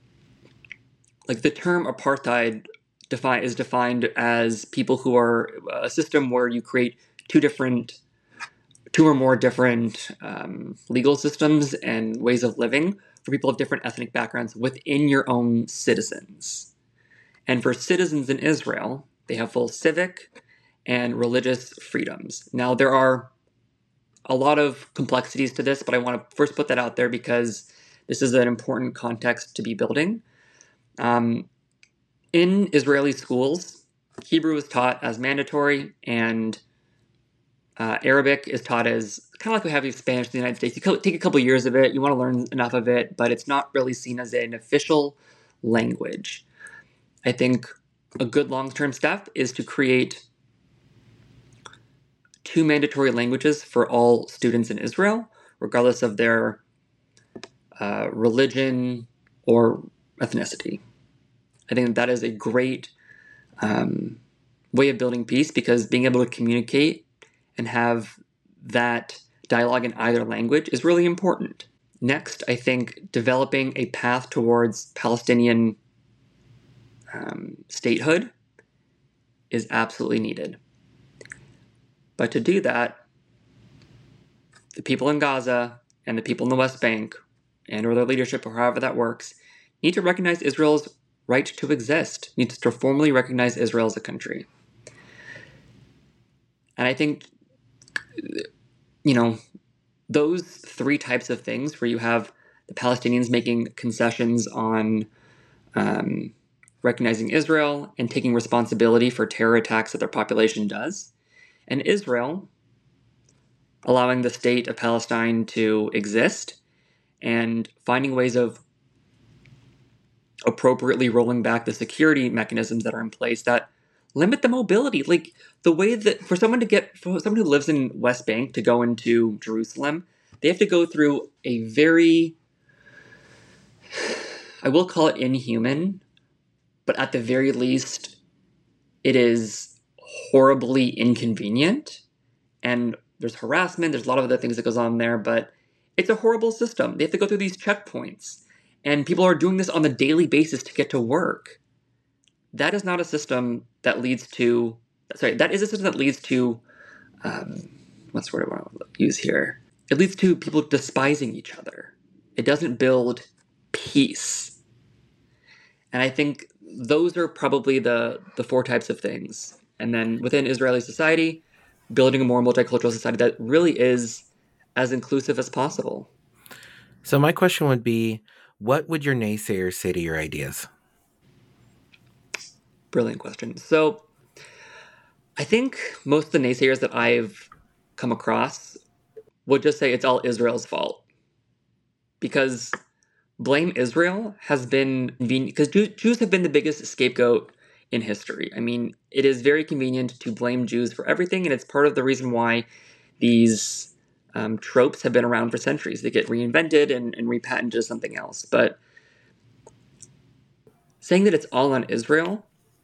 like the term apartheid defi- is defined as people who are a system where you create two different, two or more different um, legal systems and ways of living for people of different ethnic backgrounds within your own citizens. And for citizens in Israel, they have full civic and religious freedoms. Now, there are a lot of complexities to this, but I want to first put that out there because this is an important context to be building. Um, in Israeli schools, Hebrew is taught as mandatory, and uh, Arabic is taught as kind of like we have in Spanish in the United States. You take a couple years of it, you want to learn enough of it, but it's not really seen as an official language. I think a good long-term step is to create two mandatory languages for all students in Israel, regardless of their uh, religion or ethnicity. I think that is a great um, way of building peace because being able to communicate and have that dialogue in either language is really important. Next, I think developing a path towards Palestinian um, statehood is absolutely needed. But to do that, the people in Gaza and the people in the West Bank and or their leadership or however that works need to recognize Israel's right to exist, needs to formally recognize Israel as a country. And I think, you know, those three types of things where you have the Palestinians making concessions on um, recognizing Israel and taking responsibility for terror attacks that their population does, and Israel allowing the state of Palestine to exist and finding ways of appropriately rolling back the security mechanisms that are in place that limit the mobility. Like the way that for someone to get, for someone who lives in West Bank to go into Jerusalem, they have to go through a very, I will call it inhuman, but at the very least, it is horribly inconvenient. And there's harassment, there's a lot of other things that goes on there, but it's a horrible system. They have to go through these checkpoints. And people are doing this on a daily basis to get to work. That is not a system that leads to, sorry, that is a system that leads to, um, what's the word I want to use here? It leads to people despising each other. It doesn't build peace. And I think those are probably the, the four types of things. And then within Israeli society, building a more multicultural society that really is as inclusive as possible. So my question would be, what would your naysayers say to your ideas? Brilliant question. So I think most of the naysayers that I've come across would just say it's all Israel's fault. Because blame Israel has been convenient, because Jew- Jews have been the biggest scapegoat in history. I mean, it is very convenient to blame Jews for everything, and it's part of the reason why these um, tropes have been around for centuries. They get reinvented and, and repatented as something else. But saying that it's all on Israel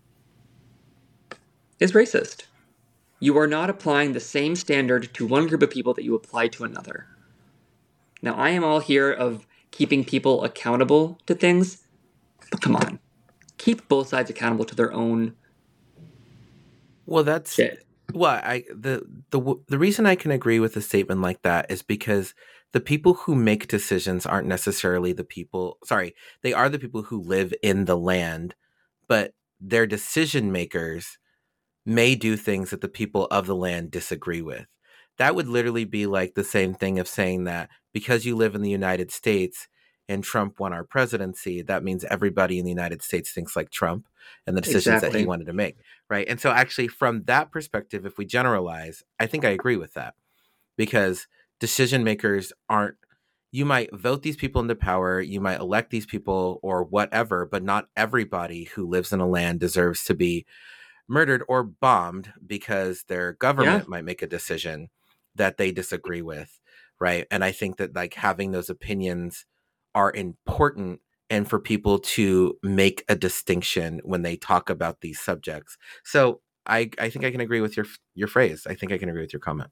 is racist. You are not applying the same standard to one group of people that you apply to another. Now, I am all here of keeping people accountable to things, but come on. Keep both sides accountable to their own Well, that's shit. well, I the the the reason I can agree with a statement like that is because the people who make decisions aren't necessarily the people, sorry, they are the people who live in the land, but their decision makers may do things that the people of the land disagree with. That would literally be like the same thing of saying that because you live in the United States and Trump won our presidency, that means everybody in the United States thinks like Trump and the decisions that he Exactly. wanted to make, right? And so actually from that perspective, if we generalize, I think I agree with that, because decision makers aren't, you might vote these people into power, you might elect these people or whatever, but not everybody who lives in a land deserves to be murdered or bombed because their government Yeah. might make a decision that they disagree with, right? And I think that like having those opinions are important, and for people to make a distinction when they talk about these subjects. So I I think I can agree with your your phrase. I think I can agree with your comment.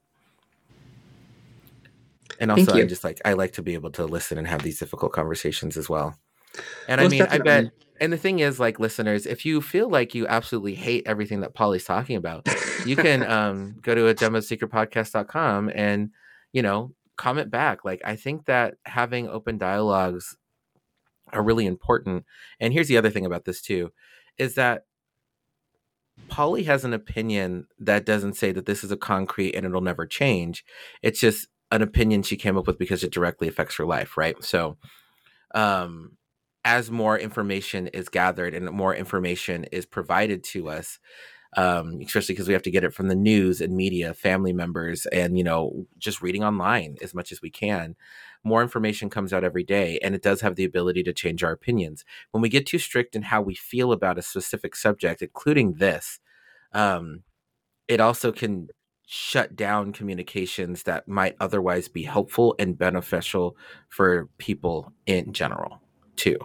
And also Thank I'm you. just like, I like to be able to listen and have these difficult conversations as well. And I Most mean, I definitely. bet, and the thing is, like, listeners, if you feel like you absolutely hate everything that Polly's talking about, you can um, go to a gem of secret podcast dot com and, you know, comment back. Like, I think that having open dialogues are really important. And here's the other thing about this, too, is that Polly has an opinion that doesn't say that this is a concrete and it'll never change. It's just an opinion she came up with because it directly affects her life, right? So, um, as more information is gathered and more information is provided to us, um, especially because we have to get it from the news and media, family members, and, you know, just reading online as much as we can, more information comes out every day, and it does have the ability to change our opinions. When we get too strict in how we feel about a specific subject, including this, um, it also can shut down communications that might otherwise be helpful and beneficial for people in general too.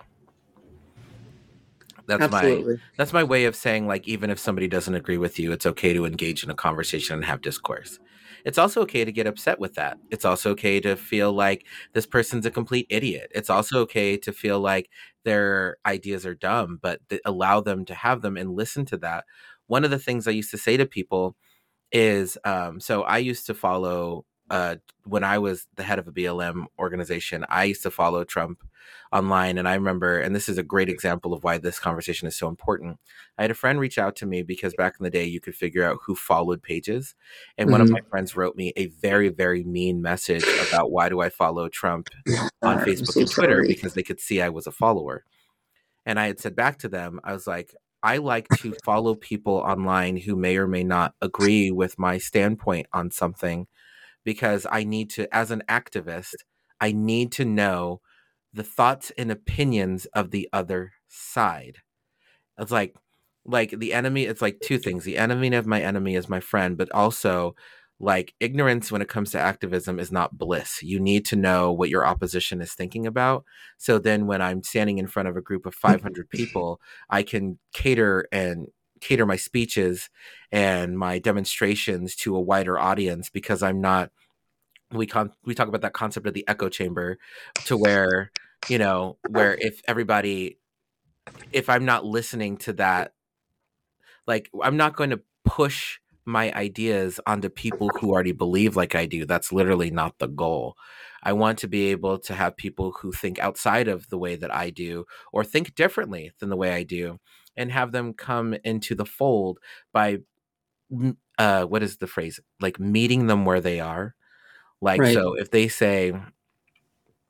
That's Absolutely. my that's my way of saying, like, even if somebody doesn't agree with you, it's okay to engage in a conversation and have discourse. It's also okay to get upset with that. It's also okay to feel like this person's a complete idiot. It's also okay to feel like their ideas are dumb, but th- allow them to have them and listen to that. One of the things I used to say to people is, um, so I used to follow, uh, when I was the head of a B L M organization, I used to follow Trump online. And I remember, and this is a great example of why this conversation is so important. I had a friend reach out to me because back in the day, you could figure out who followed pages. And one of Mhm. my friends wrote me a very, very mean message about why do I follow Trump on God, I'm Facebook so and Twitter, sorry. because they could see I was a follower. And I had said back to them, I was like, I like to follow people online who may or may not agree with my standpoint on something, because I need to, as an activist, I need to know the thoughts and opinions of the other side. It's like, like the enemy, it's like two things. The enemy of my enemy is my friend, but also like ignorance when it comes to activism is not bliss. You need to know what your opposition is thinking about. So then when I'm standing in front of a group of five hundred people, I can cater and cater my speeches and my demonstrations to a wider audience, because I'm not, we con- we talk about that concept of the echo chamber, to where, you know, where if everybody, if I'm not listening to that, like, I'm not going to push my ideas onto people who already believe like I do. That's literally not the goal. I want to be able to have people who think outside of the way that I do, or think differently than the way I do, and have them come into the fold by, mm, uh, what is the phrase? Like meeting them where they are. Like, Right. so if they say,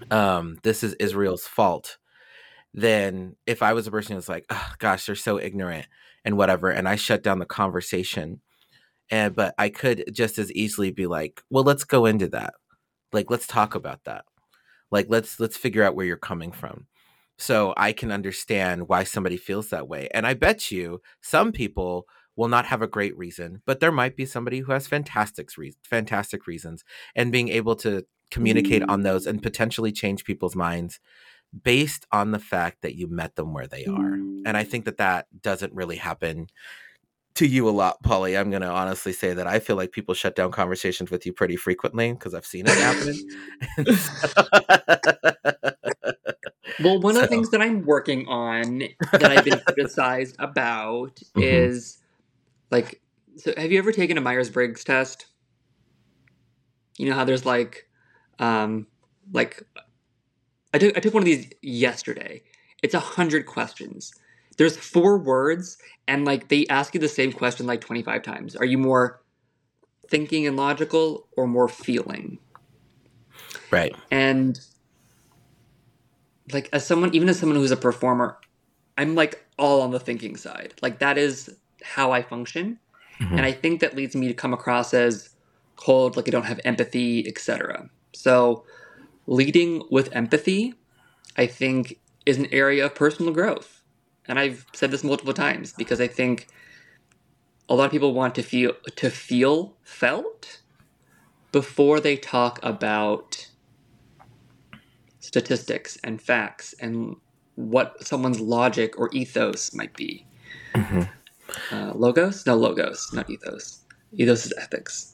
um, this is Israel's fault, then if I was a person who's like, oh, gosh, they're so ignorant and whatever, and I shut down the conversation, and but I could just as easily be like, well, let's go into that. Like, let's talk about that. Like, let's let's figure out where you're coming from. So I can understand why somebody feels that way. And I bet you some people will not have a great reason, but there might be somebody who has fantastic, re- fantastic reasons, and being able to communicate on those and potentially change people's minds based on the fact that you met them where they are. And I think that that doesn't really happen to you a lot, Polly. I'm going to honestly say that I feel like people shut down conversations with you pretty frequently because I've seen it happen. Well, one So- of the things that I'm working on that I've been criticized about Mhm. is like, so have you ever taken a Myers-Briggs test? You know how there's like, um, like, I took I took one of these yesterday. It's a hundred questions. There's four words, and like they ask you the same question like twenty-five times. Are you more thinking and logical, or more feeling? Right. And like as someone, even as someone who's a performer, I'm like all on the thinking side. Like that is how I function, Mhm. and I think that leads me to come across as cold, like I don't have empathy, et cetera. So leading with empathy, I think, is an area of personal growth. And I've said this multiple times because I think a lot of people want to feel to feel felt before they talk about statistics and facts and what someone's logic or ethos might be. Mm-hmm. Uh, logos? No, logos, not ethos. Ethos is ethics.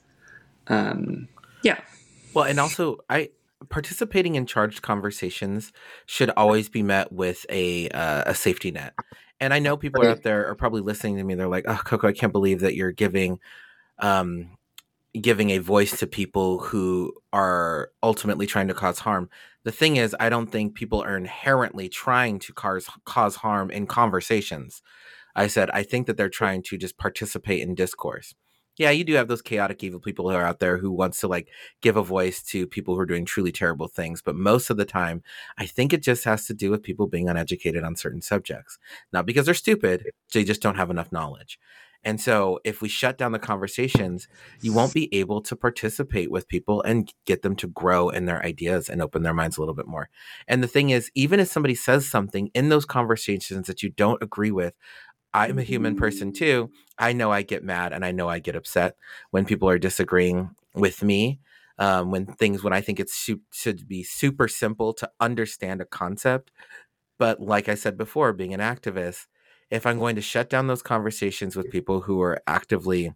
Um, yeah. Well, and also, I participating in charged conversations should always be met with a uh, a safety net. And I know people Right. out there are probably listening to me. They're like, "Oh, Coco, I can't believe that you're giving, um, giving a voice to people who are ultimately trying to cause harm." The thing is, I don't think people are inherently trying to cause cause harm in conversations. I said, I think that they're trying to just participate in discourse. Yeah, you do have those chaotic, evil people who are out there who wants to like give a voice to people who are doing truly terrible things. But most of the time, I think it just has to do with people being uneducated on certain subjects. Not because they're stupid, they just don't have enough knowledge. And so if we shut down the conversations, you won't be able to participate with people and get them to grow in their ideas and open their minds a little bit more. And the thing is, even if somebody says something in those conversations that you don't agree with, I'm a human person too. I know I get mad and I know I get upset when people are disagreeing with me. Um, when things, when I think it su- should be super simple to understand a concept. But like I said before, being an activist, if I'm going to shut down those conversations with people who are actively,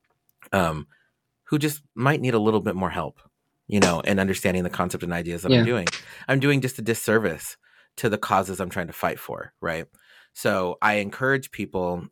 um, who just might need a little bit more help, you know, and understanding the concept and ideas that Yeah. I'm doing, I'm doing just a disservice to the causes I'm trying to fight for, right? So I encourage people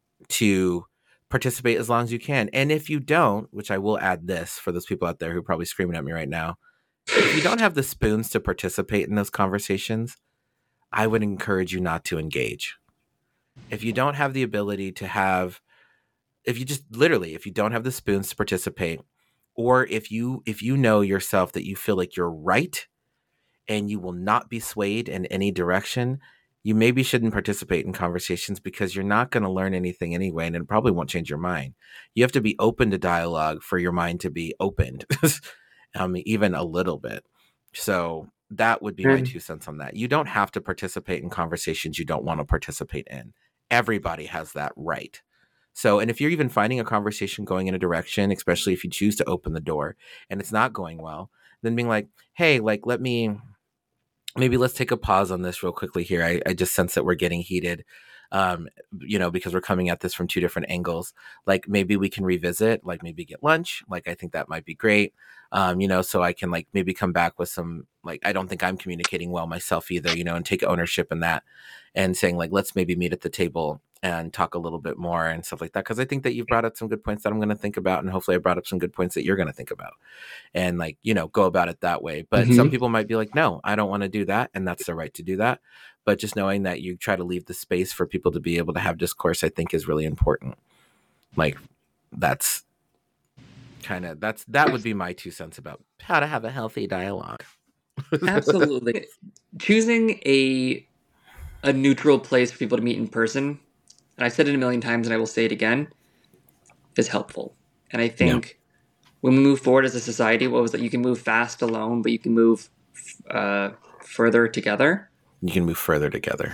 to participate as long as you can. And if you don't, which I will add this for those people out there who are probably screaming at me right now, if you don't have the spoons to participate in those conversations, I would encourage you not to engage. If you don't have the ability to have, if you just literally, if you don't have the spoons to participate, or if you if you know yourself that you feel like you're right and you will not be swayed in any direction, you maybe shouldn't participate in conversations because you're not going to learn anything anyway, and it probably won't change your mind. You have to be open to dialogue for your mind to be opened, um, even a little bit. So that would be my Mm. two cents on that. You don't have to participate in conversations you don't want to participate in. Everybody has that right. So, and if you're even finding a conversation going in a direction, especially if you choose to open the door and it's not going well, then being like, hey, like, let me, maybe let's take a pause on this real quickly here. I, I just sense that we're getting heated, um, you know, because we're coming at this from two different angles. Like maybe we can revisit, like maybe get lunch. Like I think that might be great, um, you know, so I can like maybe come back with some, like, I don't think I'm communicating well myself either, you know, and take ownership in that and saying like, let's maybe meet at the table and talk a little bit more and stuff like that. Cause I think that you've brought up some good points that I'm going to think about. And hopefully I brought up some good points that you're going to think about and like, you know, go about it that way. But Mhm. some people might be like, no, I don't want to do that. And that's their right to do that. But just knowing that you try to leave the space for people to be able to have discourse, I think is really important. Like that's kind of, that's, that would be my two cents about how to have a healthy dialogue. Absolutely. Choosing a a neutral place for people to meet in person, and I've said it a million times and I will say it again, is helpful. And I think yeah. when we move forward as a society, what was that? You can move fast alone, but you can move uh, further together. You can move further together.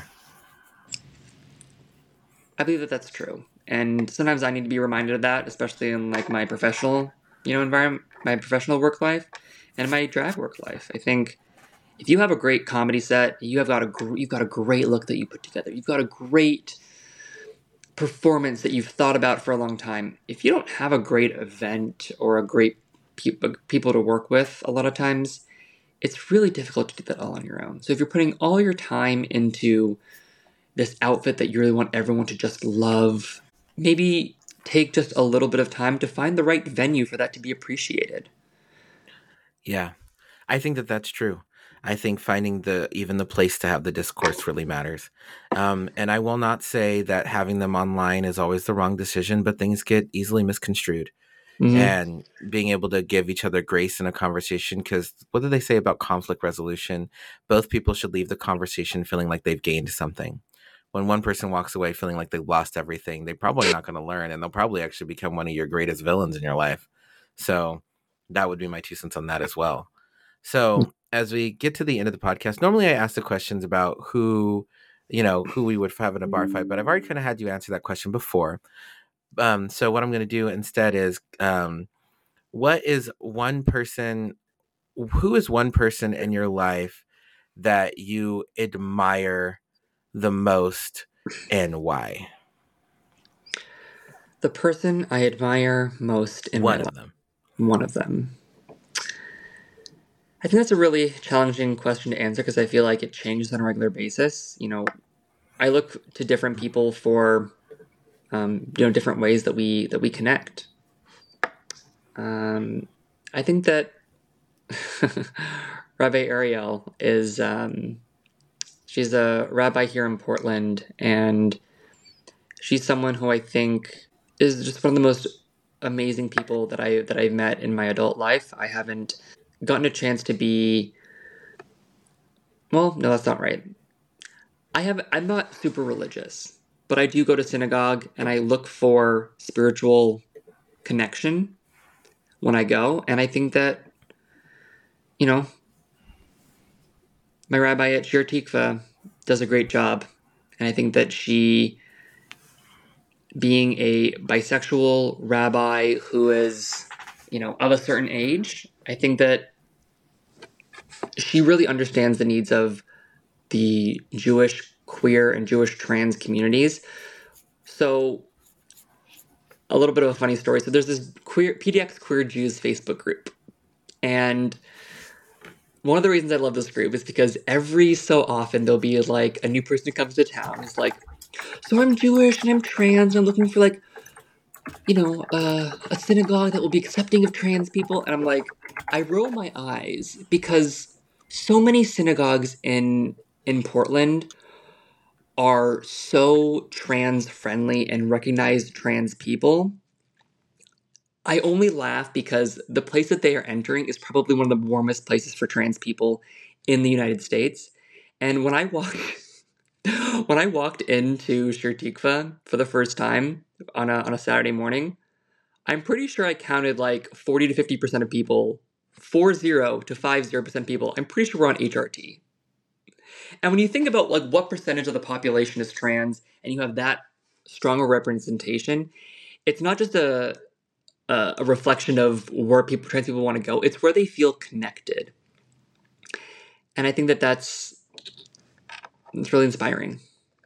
I believe that that's true. And sometimes I need to be reminded of that, especially in like my professional, you know, environment, my professional work life and my drag work life. I think if you have a great comedy set, you have got a gr- you've got a great look that you put together. You've got a great performance that you've thought about for a long time. If you don't have a great event or a great pe- people to work with, a lot of times it's really difficult to do that all on your own. So if you're putting all your time into this outfit that you really want everyone to just love, maybe take just a little bit of time to find the right venue for that to be appreciated. Yeah, I think that that's true. I think finding the even the place to have the discourse really matters. Um, and I will not say that having them online is always the wrong decision, but things get easily misconstrued. Mm-hmm. And being able to give each other grace in a conversation, because what do they say about conflict resolution? Both people should leave the conversation feeling like they've gained something. When one person walks away feeling like they've lost everything, they're probably not going to learn, and they'll probably actually become one of your greatest villains in your life. So that would be my two cents on that as well. So as we get to the end of the podcast, normally I ask the questions about who, you know, who we would have in a bar fight, but I've already kind of had you answer that question before. Um, so what I'm going to do instead is, um, what is one person, who is one person in your life that you admire the most and why? The person I admire most in one my of life. them. One of them. I think that's a really challenging question to answer because I feel like it changes on a regular basis. You know, I look to different people for, um, you know, different ways that we that we connect. Um, I think that Rabbi Ariel is, um, she's a rabbi here in Portland, and she's someone who I think is just one of the most amazing people that I that I've met in my adult life. I haven't gotten a chance to be, well, no, that's not right. I have, I'm not super religious, but I do go to synagogue and I look for spiritual connection when I go. And I think that, you know, my rabbi at Shir Tikva does a great job. And I think that she, being a bisexual rabbi who is, you know, of a certain age, I think that she really understands the needs of the Jewish queer and Jewish trans communities. So a little bit of a funny story. So there's this queer P D X Queer Jews Facebook group. And one of the reasons I love this group is because every so often there'll be like a new person who comes to town who's like, so I'm Jewish and I'm trans and I'm looking for like, you know, uh, a synagogue that will be accepting of trans people. And I'm like, I roll my eyes because so many synagogues in in Portland are so trans friendly and recognize trans people. I only laugh because the place that they are entering is probably one of the warmest places for trans people in the United States. And when I walked when I walked into Shir Tikva for the first time on a on a Saturday morning, I'm pretty sure I counted like forty to fifty percent of people, forty to fifty percent people, I'm pretty sure we're on H R T. And when you think about like what percentage of the population is trans and you have that strong a representation, it's not just a a, a reflection of where people trans people want to go, it's where they feel connected. And I think that that's it's really inspiring.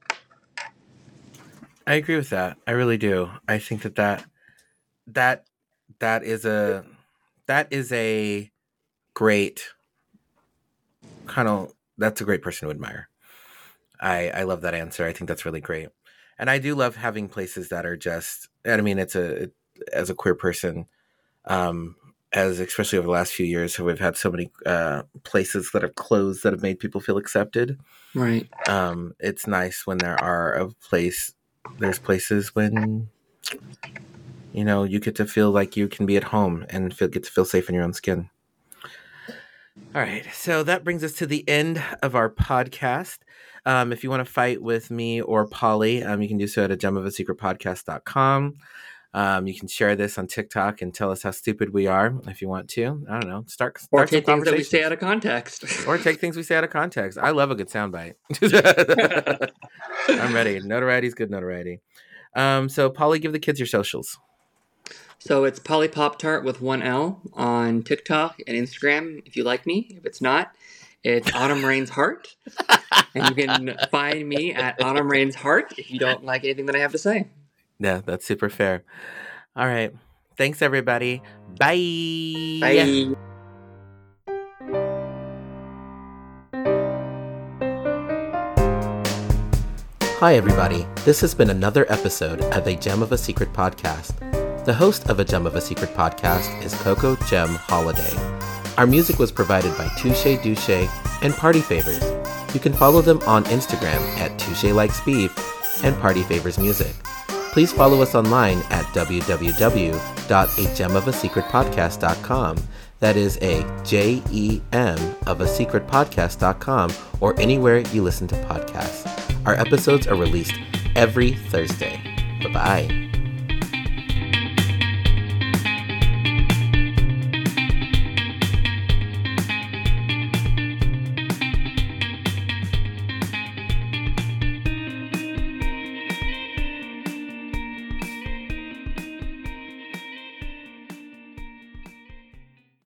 I agree with that. I really do. I think that that that that is a that is a great kind of that's a great person to admire. I I love that answer. I think that's really great. And I do love having places that are just, I mean, it's a it, as a queer person, um as especially over the last few years, we've had so many uh places that have closed that have made people feel accepted. Right. Um it's nice when there are a place there's places when, you know, you get to feel like you can be at home and feel, get to feel safe in your own skin. All right, so that brings us to the end of our podcast. Um, if you want to fight with me or Polly, um, you can do so at a gem of a secret podcast dot com. Um, you can share this on TikTok and tell us how stupid we are if you want to. I don't know. Start, start or take some things that we say conversations. out of context. Or take things we say out of context. I love a good soundbite. I'm ready. Notoriety is good notoriety. Um, so, Polly, give the kids your socials. So it's Polly Pop Tart with one L on TikTok and Instagram if you like me. If it's not, it's Autumn Rain's Heart. And you can find me at Autumn Rain's Heart if you don't like anything that I have to say. Yeah, that's super fair. All right. Thanks, everybody. Bye. Bye. Hi, everybody. This has been another episode of A Gem of a Secret podcast. The host of A Gem of a Secret podcast is Coco Gem Holiday. Our music was provided by Touche Douche and Party Favors. You can follow them on Instagram at Touche Likes Beef and Party Favors Music. Please follow us online at w w w dot a gem of a secret podcast dot com. That is a J E M of a secret podcast dot com or anywhere you listen to podcasts. Our episodes are released every Thursday. Bye-bye.